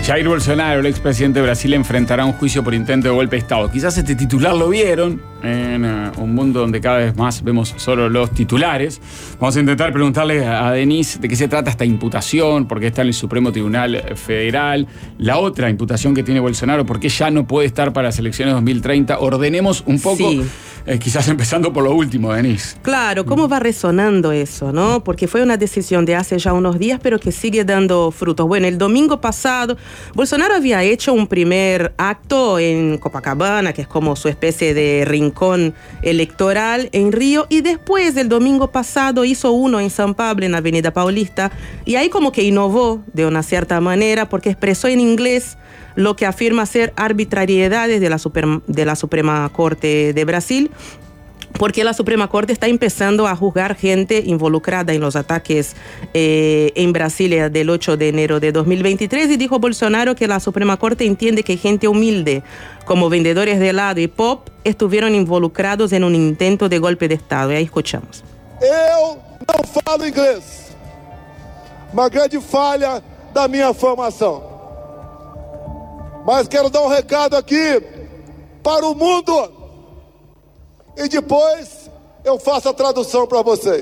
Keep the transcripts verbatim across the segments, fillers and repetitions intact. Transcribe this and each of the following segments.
Jair Bolsonaro, el expresidente de Brasil, enfrentará un juicio por intento de golpe de Estado. Quizás este titular lo vieron en uh, un mundo donde cada vez más vemos solo los titulares. Vamos a intentar preguntarle a Denise de qué se trata esta imputación, por qué está en el Supremo Tribunal Federal. La otra imputación que tiene Bolsonaro, por qué ya no puede estar para las elecciones dos mil treinta. Ordenemos un poco, sí. eh, quizás empezando por lo último, Denise. Claro, ¿cómo va resonando eso, no? Porque fue una decisión de hace ya unos días, pero que sigue dando frutos. Bueno, el domingo pasado, Bolsonaro había hecho un primer acto en Copacabana, que es como su especie de rincón electoral en Río, y después, el domingo pasado, hizo uno en San Pablo, en Avenida Paulista, y ahí como que innovó de una cierta manera, porque expresó en inglés lo que afirma ser arbitrariedades de la, Super, de la Suprema Corte de Brasil, porque la Suprema Corte está empezando a juzgar gente involucrada en los ataques eh, en Brasilia del ocho de enero de dos mil veintitrés, y dijo Bolsonaro que la Suprema Corte entiende que gente humilde como vendedores de helado y pop estuvieron involucrados en un intento de golpe de Estado. Y ahí escuchamos. Eu não falo inglês, uma grande falha da minha formação. Mas quero dar um recado aqui para o mundo. E depois eu faço a tradução para vocês.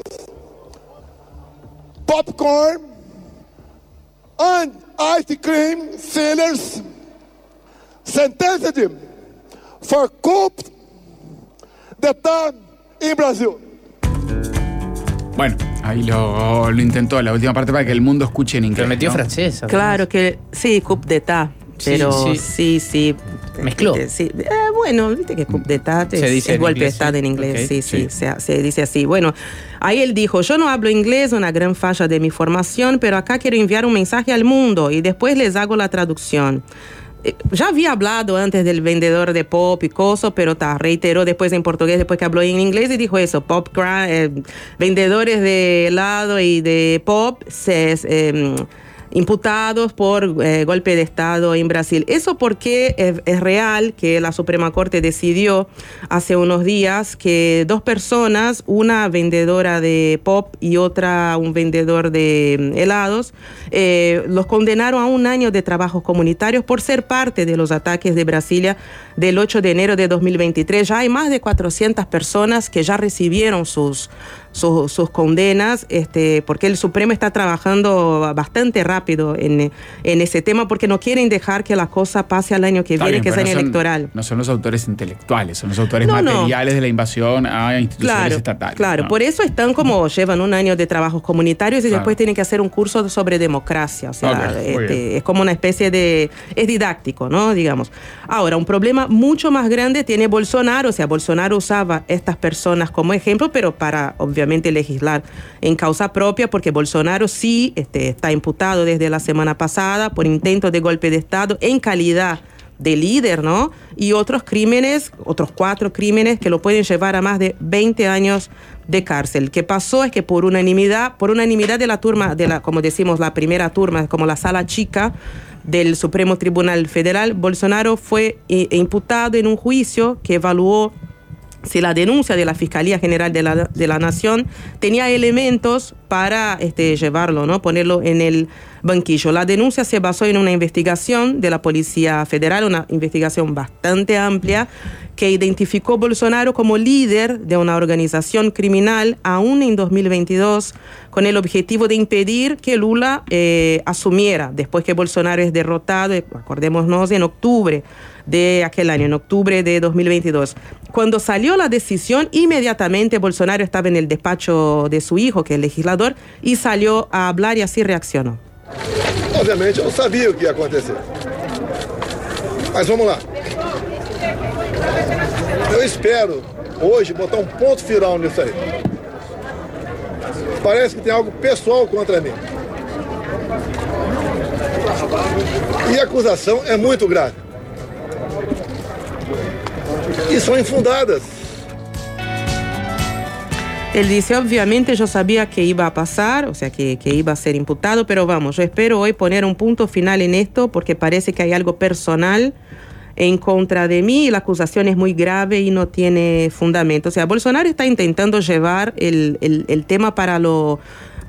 Popcorn and ice cream sellers sentenced for coup d'État em Brasil. Bueno, ahí lo, lo intentó la última parte para que el mundo escuche en inglés. Pero metió ¿no? francés. Claro que sí, coup d'État. Pero sí, sí, sí. Mezcló. Sí. Eh, bueno, viste que coup d'État es, es golpe inglés, de Estado en inglés. Okay. Sí, sí, sí. Se, se dice así. Bueno, ahí él dijo, yo no hablo inglés, una gran falla de mi formación, pero acá quiero enviar un mensaje al mundo y después les hago la traducción. Ya había hablado antes del vendedor de pop y cosas, pero ta, reiteró después en portugués, después que habló en inglés, y dijo eso, pop, eh, vendedores de helado y de pop se... Eh, imputados por eh, golpe de Estado en Brasil. Eso porque es, es real que la Suprema Corte decidió hace unos días que dos personas, una vendedora de pop y otra un vendedor de helados, eh, los condenaron a un año de trabajos comunitarios por ser parte de los ataques de Brasilia del ocho de enero de dos mil veintitrés. Ya hay más de cuatrocientas personas que ya recibieron sus Sus, sus condenas, este, porque el Supremo está trabajando bastante rápido en, en ese tema, porque no quieren dejar que la cosa pase al año que está viene, bien, que es año no electoral. No son los autores intelectuales, son los autores no, materiales no. de la invasión a instituciones claro, estatales. Claro, ¿no? Por eso están como, llevan un año de trabajos comunitarios y claro. después tienen que hacer un curso sobre democracia. O sea, okay, este, es como una especie de... es didáctico, ¿no? Digamos. Ahora, un problema mucho más grande tiene Bolsonaro. O sea, Bolsonaro usaba estas personas como ejemplo, pero para, obviamente, legislar en causa propia, porque Bolsonaro sí este, está imputado desde la semana pasada por intento de golpe de Estado en calidad de líder, ¿no? Y otros crímenes, otros cuatro crímenes que lo pueden llevar a más de veinte años de cárcel. ¿Qué pasó? Es que por unanimidad, por unanimidad de la turma, de la, como decimos, la primera turma, como la sala chica del Supremo Tribunal Federal, Bolsonaro fue eh, imputado en un juicio que evaluó si la denuncia de la Fiscalía General de la, de la Nación tenía elementos para este, llevarlo, ¿no? Ponerlo en el banquillo. La denuncia se basó en una investigación de la Policía Federal, una investigación bastante amplia, que identificó a Bolsonaro como líder de una organización criminal aún en dos mil veintidós, con el objetivo de impedir que Lula eh, asumiera, después que Bolsonaro es derrotado, acordémonos, en octubre de aquel año, en octubre de dos mil veintidós. Cuando salió la decisión, inmediatamente Bolsonaro estaba en el despacho de su hijo, que es legislador, y salió a hablar y así reaccionó. Obviamente, eu não sabia o que ia acontecer. Mas vamos lá. Eu espero hoje botar um ponto final nisso aí. Parece que tem algo pessoal contra mim. E a acusação é muito grave. Y son infundadas. Él dice, obviamente yo sabía que iba a pasar, o sea, que, que iba a ser imputado, pero vamos, yo espero hoy poner un punto final en esto porque parece que hay algo personal en contra de mí y la acusación es muy grave y no tiene fundamento. O sea, Bolsonaro está intentando llevar el, el, el tema para lo...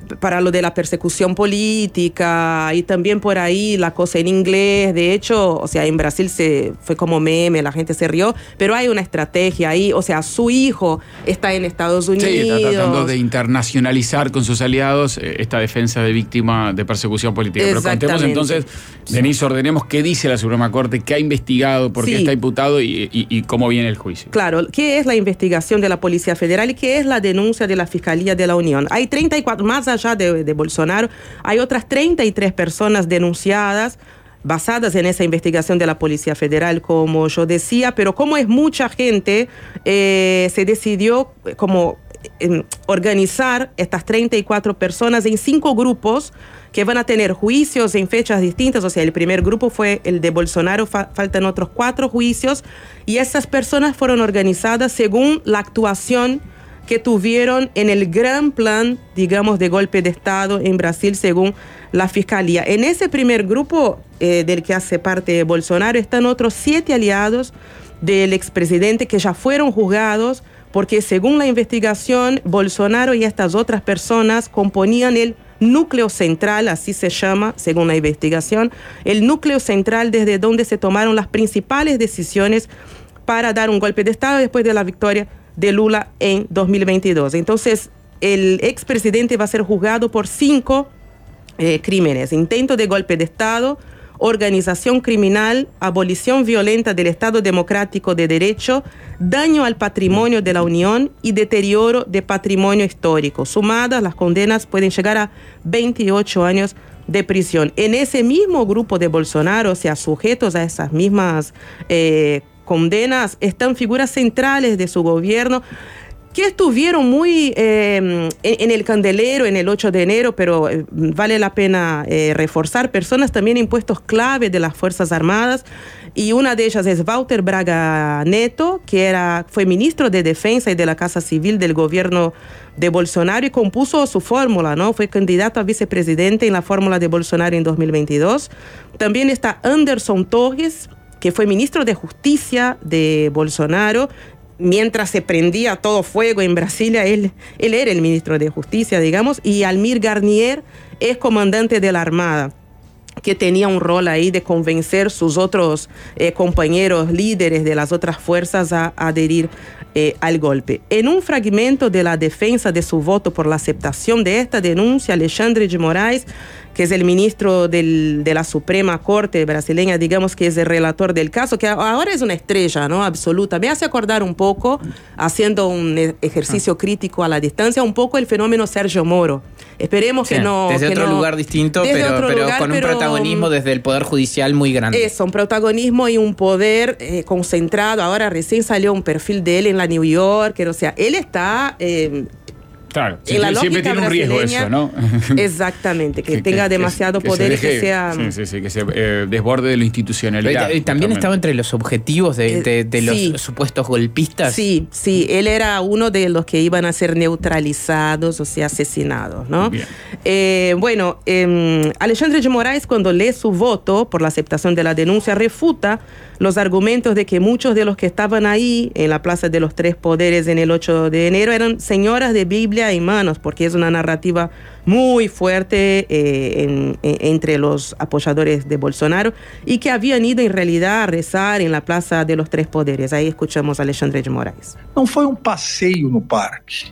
para lo de la persecución política y también por ahí la cosa en inglés. De hecho, o sea, en Brasil se fue como meme, la gente se rió, pero hay una estrategia ahí. O sea, su hijo está en Estados Unidos. Sí, está tratando de internacionalizar con sus aliados eh, esta defensa de víctima de persecución política. Pero contemos entonces, Denise, ordenemos qué dice la Suprema Corte, qué ha investigado, por qué sí. está imputado y, y, y cómo viene el juicio. Claro, ¿qué es la investigación de la Policía Federal y qué es la denuncia de la Fiscalía de la Unión? Hay treinta y cuatro, más allá de, de Bolsonaro, hay otras treinta y tres personas denunciadas basadas en esa investigación de la Policía Federal, como yo decía, pero como es mucha gente, eh, se decidió como eh, organizar estas treinta y cuatro personas en cinco grupos que van a tener juicios en fechas distintas. O sea, el primer grupo fue el de Bolsonaro, fa- faltan otros cuatro juicios, y esas personas fueron organizadas según la actuación que tuvieron en el gran plan, digamos, de golpe de Estado en Brasil, según la Fiscalía. En ese primer grupo eh, del que hace parte Bolsonaro están otros siete aliados del expresidente que ya fueron juzgados, porque según la investigación, Bolsonaro y estas otras personas componían el núcleo central, así se llama, según la investigación, el núcleo central desde donde se tomaron las principales decisiones para dar un golpe de Estado después de la victoria de Lula en dos mil veintidós. Entonces, el expresidente va a ser juzgado por cinco eh, crímenes: intento de golpe de Estado, organización criminal, abolición violenta del Estado democrático de derecho, daño al patrimonio de la Unión y deterioro de patrimonio histórico. Sumadas, las condenas pueden llegar a veintiocho años de prisión. En ese mismo grupo de Bolsonaro, o sea, sujetos a esas mismas eh, condenas, están figuras centrales de su gobierno que estuvieron muy eh, en, en el candelero en el ocho de enero, pero eh, vale la pena eh, reforzar. Personas también en puestos clave de las Fuerzas Armadas, y una de ellas es Walter Braga Neto, que era, fue ministro de Defensa y de la Casa Civil del gobierno de Bolsonaro y compuso su fórmula, ¿no? Fue candidato a vicepresidente en la fórmula de Bolsonaro en dos mil veintidós. También está Anderson Torres, que fue ministro de Justicia de Bolsonaro. Mientras se prendía todo fuego en Brasilia, él, él era el ministro de Justicia, digamos, y Almir Garnier es comandante de la Armada, que tenía un rol ahí de convencer sus otros eh, compañeros líderes de las otras fuerzas a, a adherir eh, al golpe. En un fragmento de la defensa de su voto por la aceptación de esta denuncia, Alexandre de Moraes, que es el ministro del, de la Suprema Corte brasileña, digamos que es el relator del caso, que ahora es una estrella, ¿no? Absoluta. Me hace acordar un poco, haciendo un ejercicio ah. crítico a la distancia, un poco el fenómeno Sergio Moro. Esperemos sí, que no... Desde que otro no, lugar distinto, pero, otro pero lugar, con un pero, protagonismo desde el Poder Judicial muy grande. Eso, un protagonismo y un poder eh, concentrado. Ahora recién salió un perfil de él en la New Yorker, o sea, él está... Eh, Claro, siempre, siempre tiene un riesgo eso, ¿no? Exactamente, que, que tenga que, demasiado que, poder que deje, y que sea... Sí, sí, sí, que se eh, desborde de lo institucionalidad. Pero, ¿también estaba entre los objetivos de, de, de los sí. supuestos golpistas? Sí, sí, él era uno de los que iban a ser neutralizados, o sea, asesinados, ¿no? Bien. Eh, bueno, eh, Alexandre de Moraes, cuando lee su voto por la aceptación de la denuncia, refuta los argumentos de que muchos de los que estaban ahí en la Plaza de los Tres Poderes en el ocho de enero eran señoras de Biblia y manos, porque es una narrativa muy fuerte eh, en, en, entre los apoyadores de Bolsonaro, y que habían ido en realidad a rezar en la Plaza de los Tres Poderes. Ahí escuchamos a Alexandre de Moraes. Não foi um passeio no parque.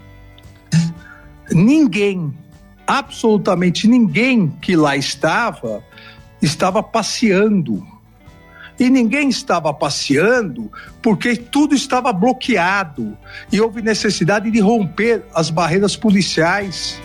Ninguém, absolutamente ninguém que lá estava, estava passeando. E ninguém estava passeando porque tudo estava bloqueado e houve necessidade de romper as barreiras policiais.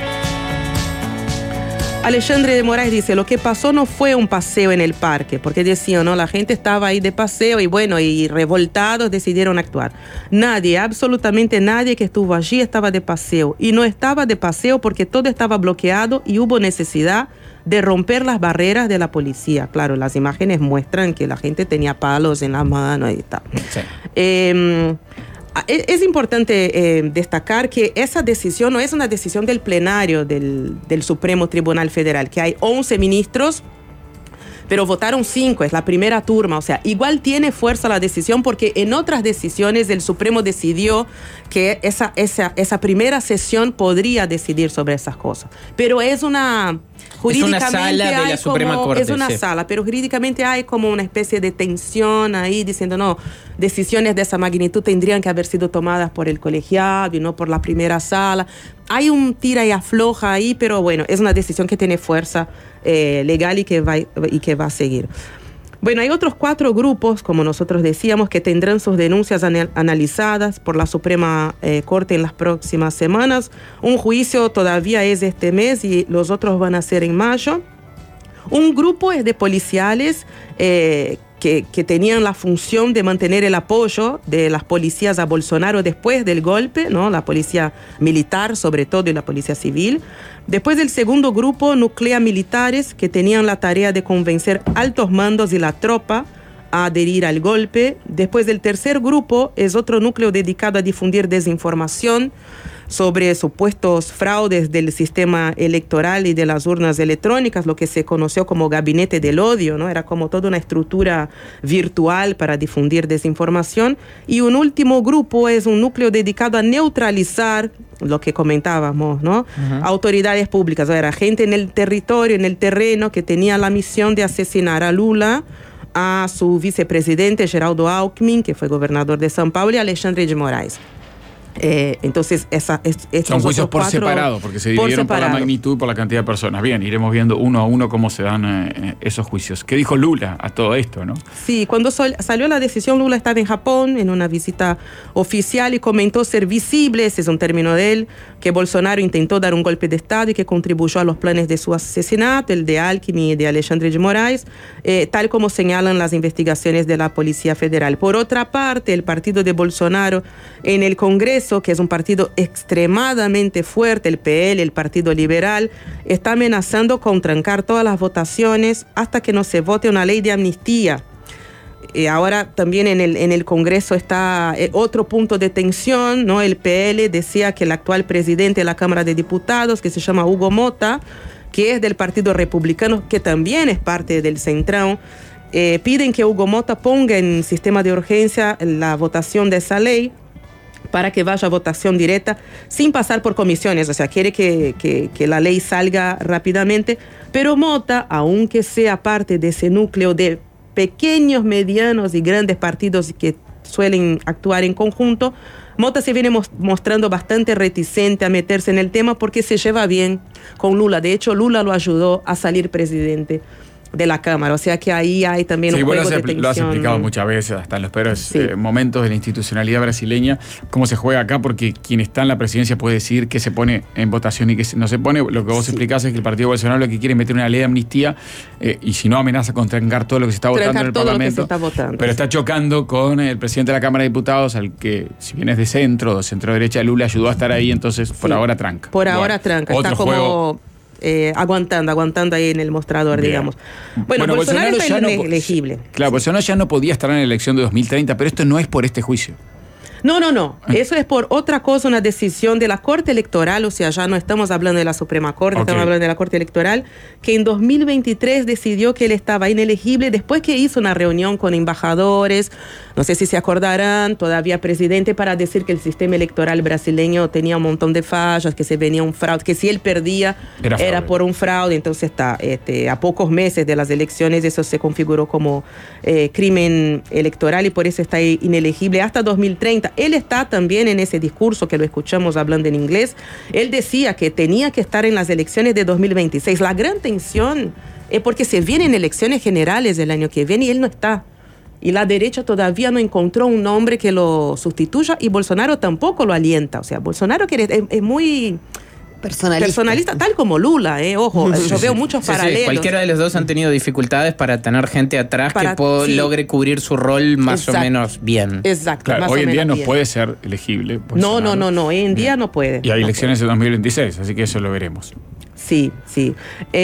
Alexandre de Moraes dice, lo que pasó no fue un paseo en el parque, porque decían, ¿no? La gente estaba ahí de paseo y bueno, y revoltados decidieron actuar. Nadie, absolutamente nadie que estuvo allí estaba de paseo. Y no estaba de paseo porque todo estaba bloqueado y hubo necesidad de romper las barreras de la policía. Claro, las imágenes muestran que la gente tenía palos en la mano y tal. Sí. Eh, es importante eh, destacar que esa decisión no es una decisión del plenario del, del Supremo Tribunal Federal, que hay once ministros pero votaron cinco, es la primera turma, o sea, igual tiene fuerza la decisión porque en otras decisiones el Supremo decidió que esa, esa, esa primera sesión podría decidir sobre esas cosas, pero es una... Jurídicamente es una sala de la Suprema como, Corte. Es una sí. sala, pero jurídicamente hay como una especie de tensión ahí diciendo, no, decisiones de esa magnitud tendrían que haber sido tomadas por el colegiado y no por la primera sala. Hay un tira y afloja ahí, pero bueno, es una decisión que tiene fuerza eh, legal y que, va, y que va a seguir. Bueno, hay otros cuatro grupos, como nosotros decíamos, que tendrán sus denuncias anal- analizadas por la Suprema eh, Corte en las próximas semanas. Un juicio todavía es este mes y los otros van a ser en mayo. Un grupo es de policiales eh, que, que tenían la función de mantener el apoyo de las policías a Bolsonaro después del golpe, ¿no? La policía militar sobre todo y la policía civil. Después del segundo grupo, nuclea militares que tenían la tarea de convencer altos mandos y la tropa a adherir al golpe. Después del tercer grupo es otro núcleo dedicado a difundir desinformación sobre supuestos fraudes del sistema electoral y de las urnas electrónicas, lo que se conoció como gabinete del odio, ¿no? Era como toda una estructura virtual para difundir desinformación. Y un último grupo es un núcleo dedicado a neutralizar lo que comentábamos, ¿no? Uh-huh. Autoridades públicas, o era gente en el territorio, en el terreno, que tenía la misión de asesinar a Lula, a su vicepresidente Geraldo Alckmin, que fue gobernador de São Paulo, y a Alexandre de Moraes. Eh, entonces, esa, es, son juicios por cuatro, separado, porque se dividieron por, por la magnitud y por la cantidad de personas. Bien, iremos viendo uno a uno cómo se dan eh, esos juicios. ¿Qué dijo Lula a todo esto, no? Sí, cuando sol, salió la decisión, Lula estaba en Japón en una visita oficial y comentó ser visible, ese es un término de él, que Bolsonaro intentó dar un golpe de Estado y que contribuyó a los planes de su asesinato, el de Alckmin y de Alexandre de Moraes, eh, tal como señalan las investigaciones de la Policía Federal. Por otra parte, el partido de Bolsonaro en el Congreso, que es un partido extremadamente fuerte, el P L, el Partido Liberal, está amenazando con trancar todas las votaciones hasta que no se vote una ley de amnistía. Y ahora también en el, en el Congreso está eh, otro punto de tensión, ¿no? El P L decía que el actual presidente de la Cámara de Diputados, que se llama Hugo Mota, que es del Partido Republicano, que también es parte del Centrão, eh, piden que Hugo Mota ponga en sistema de urgencia la votación de esa ley para que vaya a votación directa sin pasar por comisiones, o sea, quiere que, que, que la ley salga rápidamente, pero Mota, aunque sea parte de ese núcleo de pequeños, medianos y grandes partidos que suelen actuar en conjunto, Mota se viene mostrando bastante reticente a meterse en el tema porque se lleva bien con Lula. De hecho, Lula lo ayudó a salir presidente de la Cámara, o sea que ahí hay también sí, un juego de tensión. Lo has explicado muchas veces, hasta en los peores sí. eh, momentos de la institucionalidad brasileña, cómo se juega acá, porque quien está en la presidencia puede decidir qué se pone en votación y qué no se pone. Lo que vos sí. explicás es que el Partido Bolsonaro lo que quiere es meter una ley de amnistía eh, y si no amenaza con trancar todo lo que se está trancar votando en el Parlamento, está votando, pero está chocando con el presidente de la Cámara de Diputados, al que si bien es de centro o centro-derecha, Lula ayudó a estar ahí, entonces por sí. ahora tranca. Por bueno, ahora tranca, está como... Juego, Eh, aguantando, aguantando ahí en el mostrador, Bien. digamos. Bueno, bueno Bolsonaro, Bolsonaro está inelegible. No, claro, Bolsonaro ya no podía estar en la elección de dos mil treinta, pero esto no es por este juicio. No, no, no. Eso es por otra cosa, una decisión de la Corte Electoral, o sea, ya no estamos hablando de la Suprema Corte, okay. estamos hablando de la Corte Electoral, que en dos mil veintitrés decidió que él estaba inelegible después que hizo una reunión con embajadores, no sé si se acordarán, todavía presidente, para decir que el sistema electoral brasileño tenía un montón de fallas, que se venía un fraude, que si él perdía era, era por un fraude. Entonces está, este, a pocos meses de las elecciones eso se configuró como eh, crimen electoral y por eso está inelegible hasta dos mil treinta. Él está también en ese discurso que lo escuchamos hablando en inglés. Él decía que tenía que estar en las elecciones de dos mil veintiséis. La gran tensión es porque se vienen elecciones generales el año que viene y él no está. Y la derecha todavía no encontró un nombre que lo sustituya y Bolsonaro tampoco lo alienta. O sea, Bolsonaro quiere, es, es muy... Personalista. Personalista, tal como Lula, eh, ojo, sí, yo sí, veo muchos sí, paralelos. Sí, cualquiera de los dos han tenido dificultades para tener gente atrás para, que po- sí. logre cubrir su rol más Exacto. o menos bien. Exacto. Claro, más hoy o en día no bien. puede ser elegible. No, no, no, no, hoy en día no puede. Y hay no elecciones puede. en dos mil veintiséis, así que eso lo veremos. Sí, sí.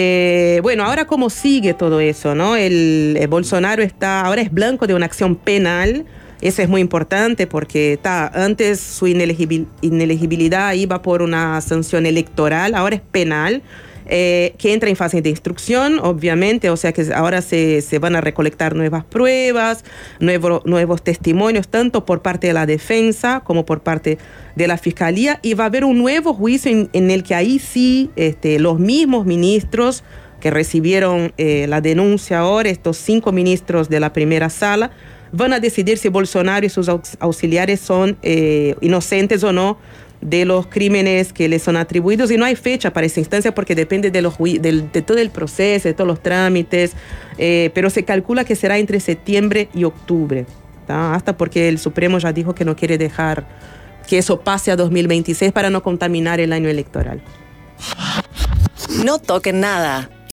Eh, bueno, ahora cómo sigue todo eso, ¿no? El, el Bolsonaro está, ahora es blanco de una acción penal. Eso es muy importante porque ta, antes su inelegibil, inelegibilidad iba por una sanción electoral, ahora es penal. eh, que entra en fase de instrucción, obviamente, o sea que ahora se, se van a recolectar nuevas pruebas, nuevo, nuevos testimonios, tanto por parte de la defensa como por parte de la fiscalía, y va a haber un nuevo juicio en, en el que ahí sí este, los mismos ministros que recibieron eh, la denuncia ahora, estos cinco ministros de la primera sala, van a decidir si Bolsonaro y sus auxiliares son eh, inocentes o no de los crímenes que les son atribuidos, y no hay fecha para esa instancia porque depende de, los, de, de todo el proceso, de todos los trámites, eh, pero se calcula que será entre septiembre y octubre, ¿tá? Hasta porque el Supremo ya dijo que no quiere dejar que eso pase a dos mil veintiséis para no contaminar el año electoral. No toquen nada.